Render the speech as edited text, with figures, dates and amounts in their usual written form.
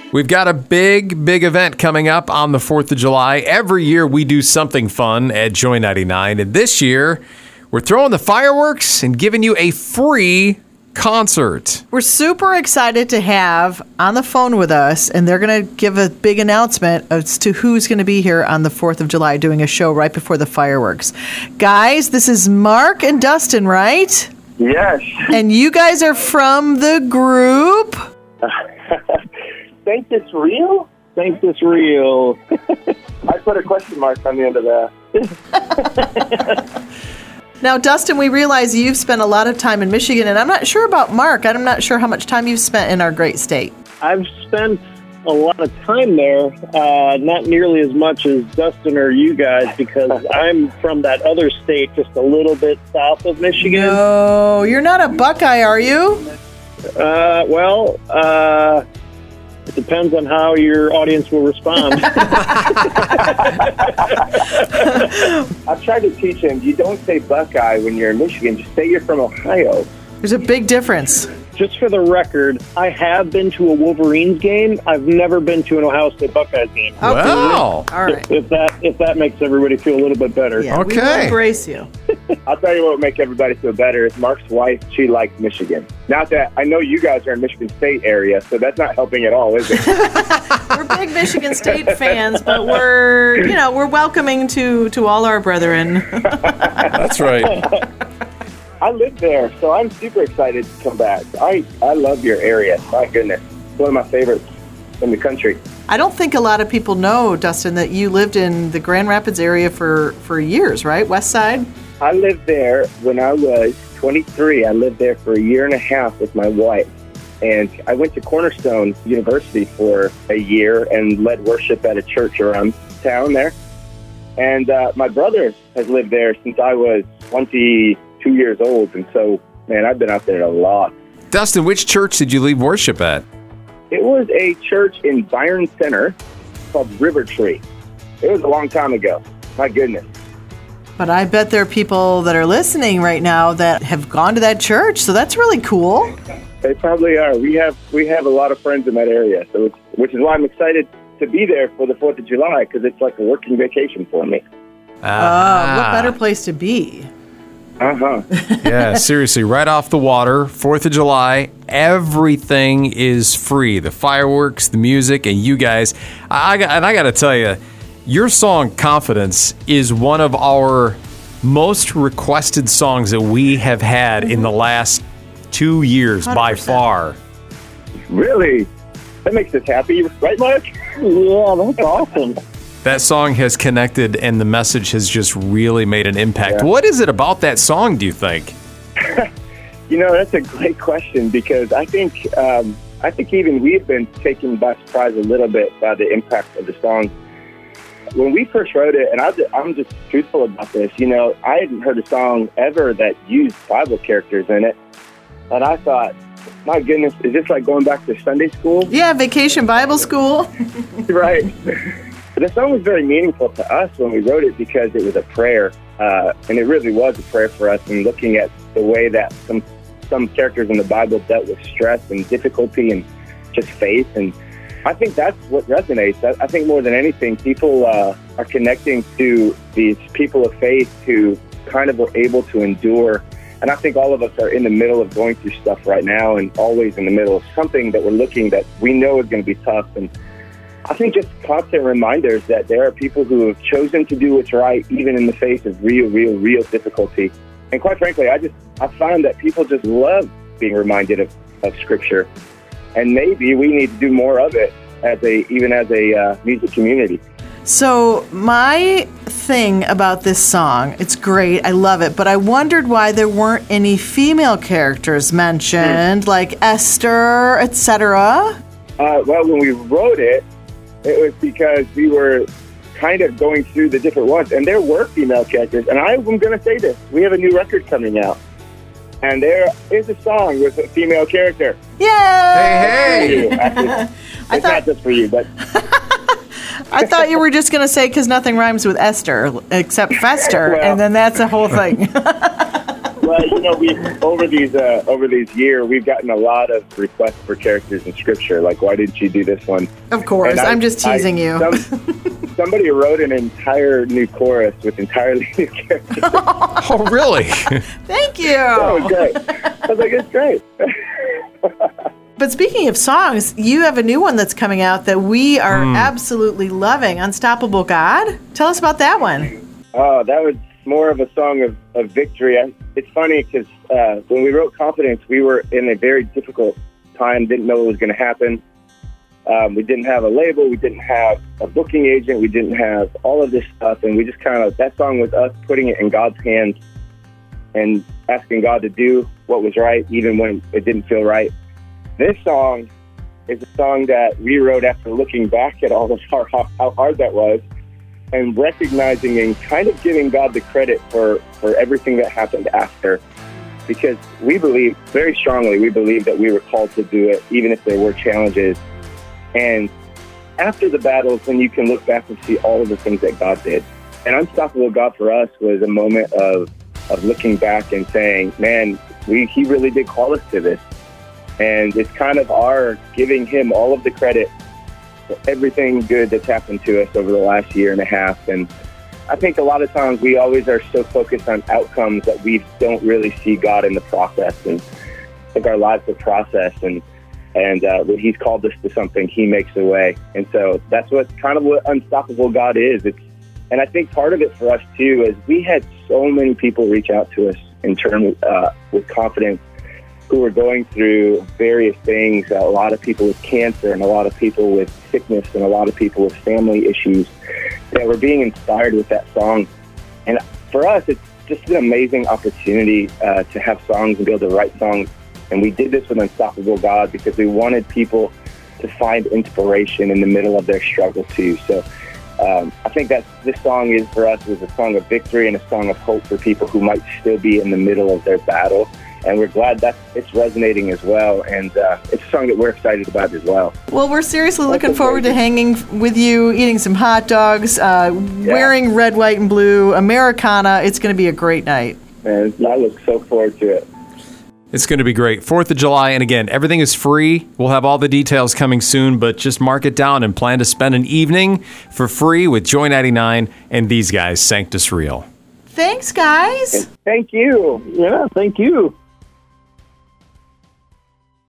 We've got a big event coming up on the 4th of July. Every year we do something fun at Joy 99. And this year, we're throwing the fireworks and giving you a free concert. We're super excited to have on the phone with us, and they're going to give a big announcement as to who's going to be here on the 4th of July doing a show right before the fireworks. Guys, this is Mark and Dustin, right? Yes. And you guys are from the group? Think This Real? Think This Real. I put a question mark on the end of that. Now, Dustin, we realize you've spent a lot of time in Michigan, and I'm not sure about Mark. I'm not sure how much time you've spent in our great state. I've spent a lot of time there, not nearly as much as Dustin or you guys, because I'm from that other state just a little bit south of Michigan. No, you're not a Buckeye, are you? It depends on how your audience will respond. I've tried to teach him, you don't say Buckeye when you're in Michigan, just say you're from Ohio. There's a big difference. Just for the record, I have been to a Wolverines game. I've never been to an Ohio State Buckeyes game. Okay. Wow. All right. If that makes everybody feel a little bit better. Yeah, Okay. We will embrace you. I'll tell you what would make everybody feel better is Mark's wife, she likes Michigan. Not that, I know you guys are in Michigan State area, so that's not helping at all, is it? We're big Michigan State fans, but we're welcoming to all our brethren. That's right. I live there, so I'm super excited to come back. I love your area. My goodness. It's one of my favorites in the country. I don't think a lot of people know, Dustin, that you lived in the Grand Rapids area for years, right? West Side? I lived there when I was 23. I lived there for a year and a half with my wife. And I went to Cornerstone University for a year and led worship at a church around town there. And my brother has lived there since I was 22 years old. And so, man, I've been out there a lot. Dustin, which church did you lead worship at? It was a church in Byron Center called River Tree. It was a long time ago. My goodness. But I bet there are people that are listening right now that have gone to that church, so that's really cool. They probably are. We have a lot of friends in that area, so which is why I'm excited to be there for the 4th of July, because it's like a working vacation for me. What better place to be? Yeah, seriously, right off the water, 4th of July, everything is free. The fireworks, the music, and you guys. I got to tell you, your song, Confidence, is one of our most requested songs that we have had in the last 2 years 100%. By far. Really? That makes us happy, right, Mark? Yeah, that's awesome. That song has connected, and the message has just really made an impact. Yeah. What is it about that song, do you think? That's a great question, because I think even we've been taken by surprise a little bit by the impact of the song. When we first wrote it, and I'm just truthful about this, I hadn't heard a song ever that used Bible characters in it. And I thought, my goodness, is this like going back to Sunday school? Yeah, Vacation Bible School. Right. The song was very meaningful to us when we wrote it because it was a prayer, and it really was a prayer for us. And looking at the way that some characters in the Bible dealt with stress and difficulty and just faith, and I think that's what resonates. I think more than anything, people are connecting to these people of faith who kind of were able to endure. And I think all of us are in the middle of going through stuff right now, and always in the middle of something that we're looking that we know is going to be tough. And I think just constant reminders that there are people who have chosen to do what's right, even in the face of real difficulty. And quite frankly, I find that people just love being reminded of Scripture. And maybe we need to do more of it even as a music community. So my thing about this song, it's great, I love it, but I wondered why there weren't any female characters mentioned, like Esther, etc. Well, when we wrote it, it was because we were kind of going through the different ones, and there were female characters. And I'm going to say this, we have a new record coming out, and there is a song with a female character. Yay! Hey! It's not just for you, but... I thought you were just going to say because nothing rhymes with Esther except Fester, and then that's the whole thing. Well, we over these years, we've gotten a lot of requests for characters in Scripture. Like, why didn't you do this one? Of course, I'm just teasing you. Somebody wrote an entire new chorus with entirely new characters. Oh, really? Thank you. That was great. I was like, it's great. But speaking of songs, you have a new one that's coming out that we are absolutely loving, Unstoppable God. Tell us about that one. Oh, that was more of a song of victory. It's funny because when we wrote Confidence, we were in a very difficult time, didn't know what was going to happen. We didn't have a label. We didn't have a booking agent. We didn't have all of this stuff. And we just that song was us putting it in God's hands and asking God to do what was right, even when it didn't feel right. This song is a song that we wrote after looking back at all of how hard that was and recognizing and kind of giving God the credit for everything that happened after. Because we believe very strongly, that we were called to do it, even if there were challenges. And after the battles, then you can look back and see all of the things that God did. And Unstoppable God for us was a moment of looking back and saying, man, he really did call us to this. And it's kind of our giving him all of the credit for everything good that's happened to us over the last year and a half. And I think a lot of times we always are so focused on outcomes that we don't really see God in the process. And I think our lives are process. And when he's called us to something, he makes a way. And so that's what Unstoppable God is. And I think part of it for us, too, is we had so many people reach out to us in terms with Confidence who were going through various things, a lot of people with cancer and a lot of people with sickness and a lot of people with family issues that were being inspired with that song. And for us, it's just an amazing opportunity to have songs and be able to write songs. And we did this with Unstoppable God because we wanted people to find inspiration in the middle of their struggle too. So I think that this song is for us is a song of victory and a song of hope for people who might still be in the middle of their battle. And we're glad that it's resonating as well. And it's a song that we're excited about as well. Well, we're seriously looking forward to hanging with you, eating some hot dogs, wearing red, white, and blue, Americana. It's going to be a great night. And I look so forward to it. It's going to be great. 4th of July, and again, everything is free. We'll have all the details coming soon, but just mark it down and plan to spend an evening for free with Joy 99 and these guys, Sanctus Real. Thanks, guys. Thank you. Yeah, thank you.